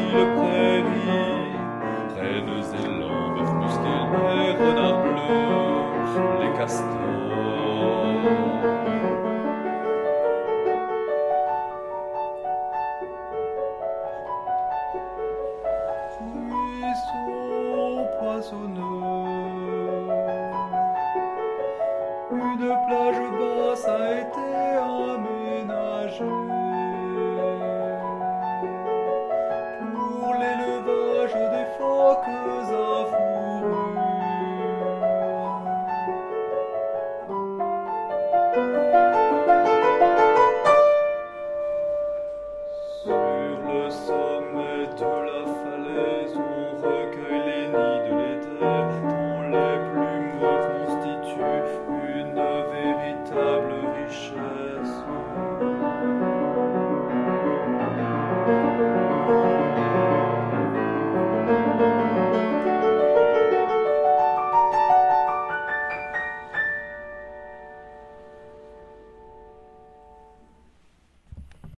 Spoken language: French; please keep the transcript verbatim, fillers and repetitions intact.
mille prairies, rennes élans, bœufs musqués, les renards bleus, les castors. Ruisseaux poissonneux, une plage basse a été aménagée.